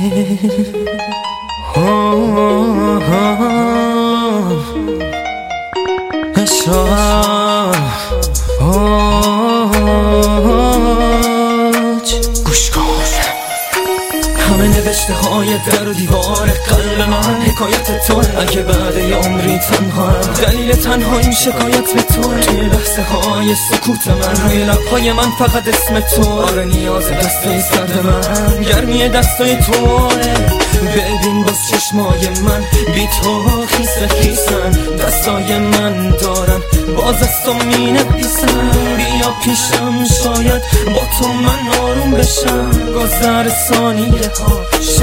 گوش کن. همه نوشته های در و دیوار قلب من حکایت تو. اگه بعد یه عمری تنها دلیل تنهاییم شکایت به تو. توی لحظه های سکوت من، روی لبهای من فقط اسم تو. آره نیاز دستای سرد من، گرمی دستای توه. ببین باز چشمای من بی تو خیسه خیسن. دستای من دارن باز از تو می نویسن. بیا پیشم شاید با تو من آروم بشم. گذر ثانیه ها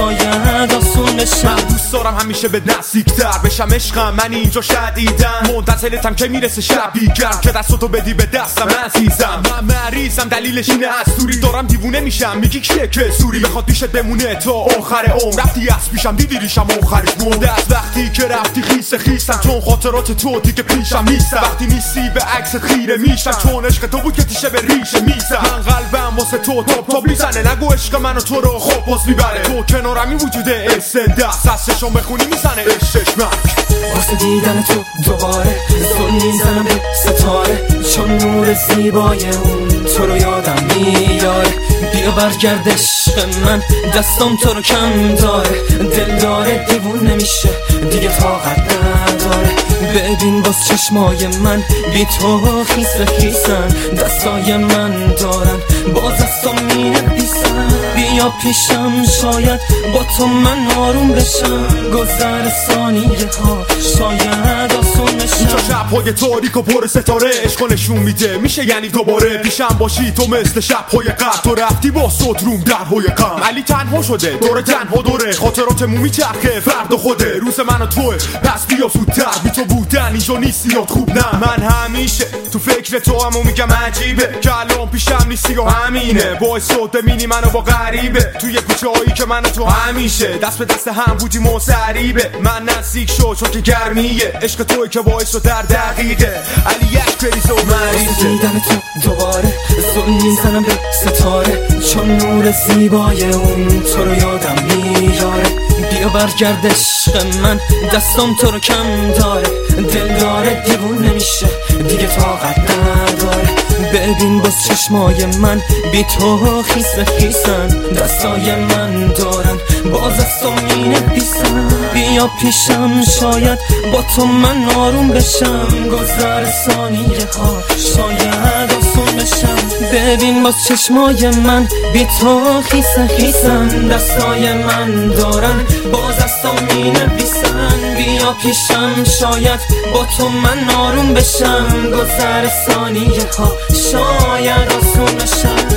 شاید آسون بشم. من دوست دارم همیشه به نزدیک‌تر بشم. عشقم من اینجا شدیدم، منتظرتم که میرسه شبی گرم که دستتو بدی به دستم عزیزم. من مریضم دلیلش اینه از دوری دارم دیوونه میشم. میگی کیه که سوری بخواد پیشت بمونه تا آخر عمر. رفتی از پیشم دیدی ریشم آخرش مرده. از وقتی که رفتی خیس خیسم، چون خاطرات تو دیگه پیشم نیستم. وقتی نیستی به عکس خیره میشم، چون عشق تو بود که تیشه به ریشه میزم. من قلبم واسه تو تاپ میزنه. نگو عشق منو تو رو خوب باز میبره. تو کنارمی وجوده استنده دستشون بخونی میزنه عشقش من. واسه دیدن تو دوباره زل میزنم به ستاره، چون نور زیبای اون تو رو یادم میاره. بیا برگرد عشق من، دستام تو رو کم داره. دل داره دیوون نمیشه دیگه طاقت نداره. ببین باز چشمای من بی تو خیسه خیسن. دستای من دارن باز از تو می نویسن. بیا پیشم شاید با تو من آروم بشم. گذر ثانیه ها شاید آسون بشم. اینجا شب‌های تاریک و پر ستاره عشق نشون میده میشه یعنی دوباره پیشم باشی تو. مثل شب‌های قبل تو رفتی با صوت روم درهای غم. علی تنها شده دور تنها دوره، خاطراتمون میچرخه فرد خوده. روز من و توه پس بیا زودتر. بی تو بودن اینجا نیستی یاد خوب نه. من همیشه تو فکر تو هم و میگم عجیبه که الان پیشم نیستی و همینه. باعث شد ببینی منو با غریبه توی کوچه‌هایی که من و تو همیشه دست به دست هم بودیم و سریبه. من نزدیک شد چون که گرمیه عشق توی که باعث شد در دقیقه علی یک کریز و مریضه. دیدن تو دوباره زل میزنم به ستاره، چون نور زیبای اون تو رو یادم میاره. بیا برگرد عشق من، دستام تو رو کم داره. دل داره دیوون نمیشه دیگه طاقت نداره. ببین باز چشمای من بی تو خیسه خیسن. دستای من دارن باز از تو می نویسن. بیا پیشم شاید با تو من آروم بشم. گذر ثانیه ها شاید آسون بشم. ببین باز چشمای من بی تو خیسه خیسن. دستای من دارن باز از تو می نویسن. بیا پیشم شاید با تو من آروم بشم. گذر ثانیه ها شاید آسون بشم.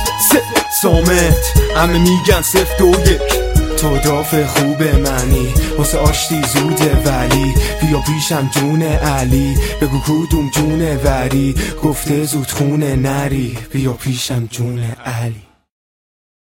سامت همه میگن 0 2 1 تو دافع خوب منی واسه آشتی زوده. ولی بیا پیشم جون علی، بگو کدوم جونه وری. گفته زود خونه نری، بیا پیشم جون علی.